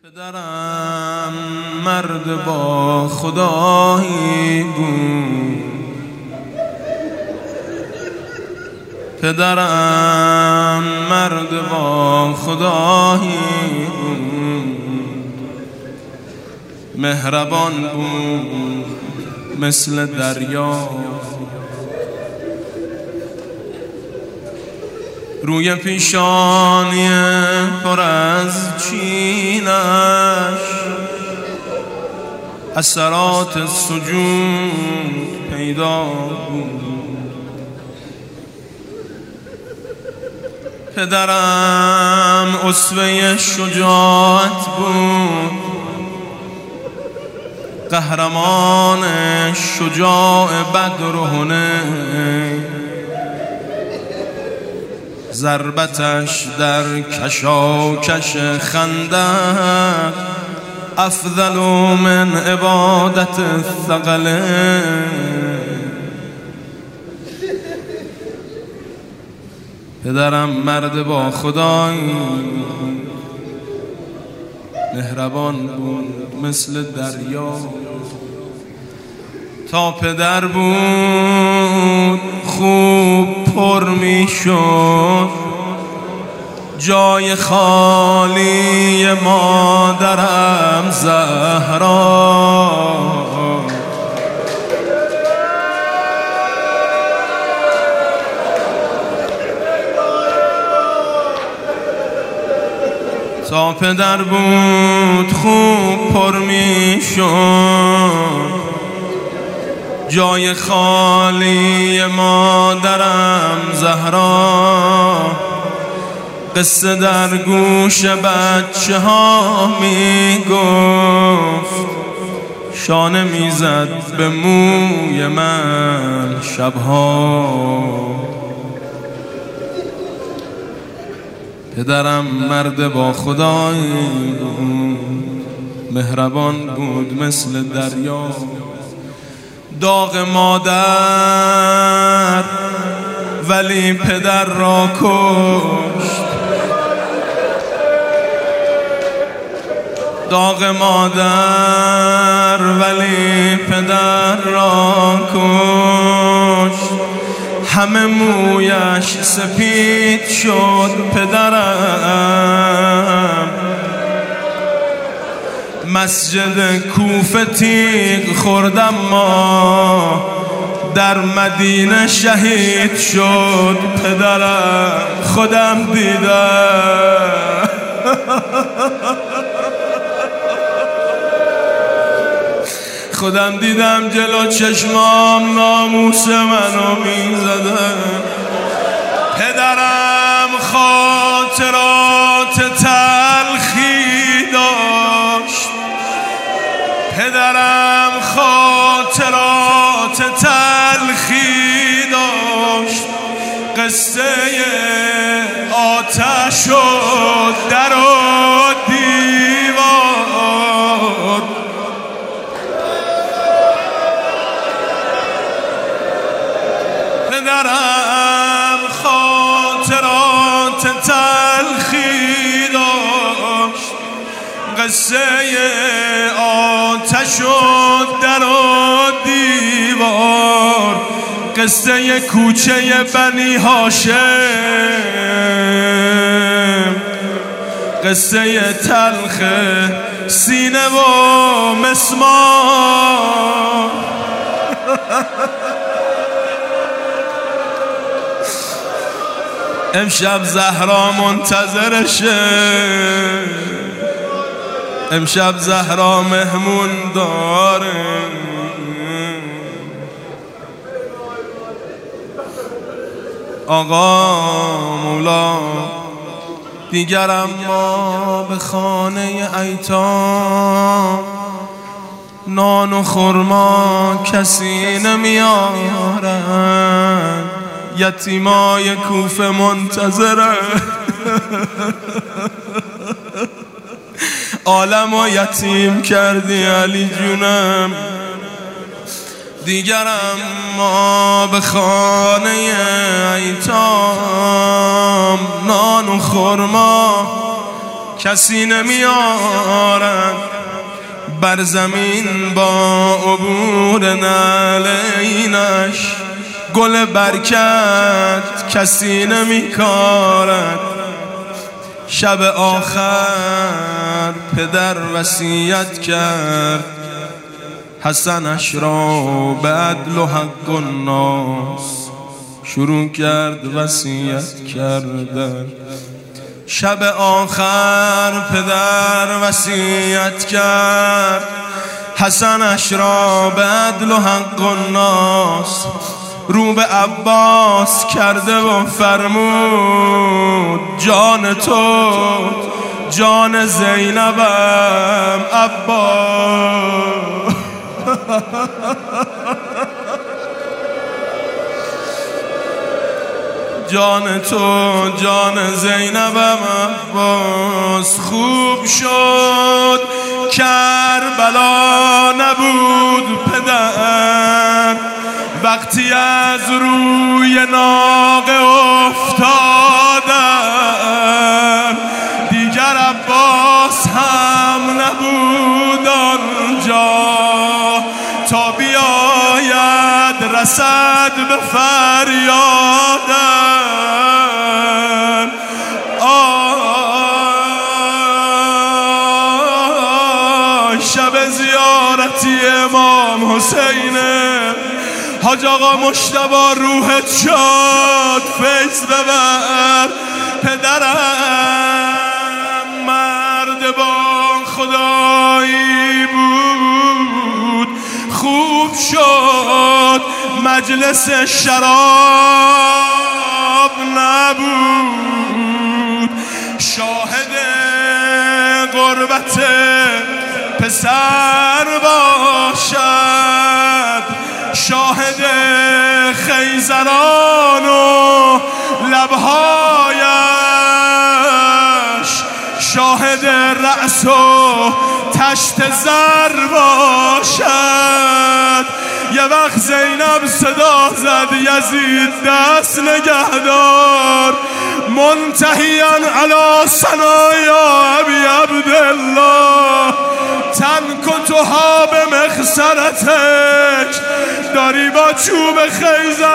پدرم مرد با خدایی بود، پدرم مرد با خدایی بود، مهربان بود مثل دریا، روی پیشانی پر از چینش اثرات سجود پیدا بود. پدرم اسوه شجاعت بود، قهرمان شجاع بدر و حنین، ضربتش در کشاکش خندق افضل من عبادت الثقلین. پدرم مرد با خدایی، مهربان بود مثل دریا. تا پدر بود خوب پر می شد جای خالی مادرم زهرا. تا پدر بود خوب پر می شد جای خالی مادرم زهرا. قصه در گوش بچه ها می گفت، شانه می زد به موی من شبها. پدرم مرد با خدایی بود، مهربان بود مثل دریا. داغ مادر ولی پدر را کشت، داغ مادر ولی پدر را کشت. همه مویش سپید شد پدرم، مسجد کوفه تیغ خوردم ما در مدینه شهید شد پدرم. خودم دیدم خودم دیدم جلو چشمام ناموس منو میزدن. پدرم خاطرات تلخی داشت، پدرم خاطرات تلخی داشت. قصه آتش و در و دیوار، پدرم خاطرات تلخی داشت. قصه آتش و در و دیوار، قصه کوچه بنی هاشم، قصه تلخ سینه و مسمار. امشب زهرا منتظرشه، امشب زهرا مهمون داره. آقا مولا دیگر اما به خانه ایتام نان و خرما کسی نمیارن. یتیمای کوفه منتظره، عالم و یتیم کردی علی جونم. دیگر اما به خانه ایتام نان و خرما کسی نمیارن. بر زمین با عبور نعلینش گل برکت کسی نمیکارد. شب آخر پدر وصیت کرد حسنش را به عدل و حق الناس شروع کرد وصیت کردن. شب آخر پدر وصیت کرد حسنش را به عدل و حق الناس. رو به عباس کرده و فرمود جان تو جان زینبم عباس. جان تو جان زینبم عباس. خوب شد کربلا نبود پدر وقتی از روی ناقه افتادم. دیگر عباس هم نبود آنجا تا بیاید رسد به فریادم. شب زیارتی امام حسینه حاج آقا مجتبی روحت شاد فیض ببر. پدرم مرد با خدایی بود خوب شد مجلس شراب نبود. شاهد غربت پسر باشد شاهد خیزران و لبهایش شاهد رأس و تشت زر باشد. یه وقت زینب صدا زد یزید دست نگهدار منتهیان علی ثنایا ابی عبدالله تنک تو ها به مخسرتک. داری با چوب خیزر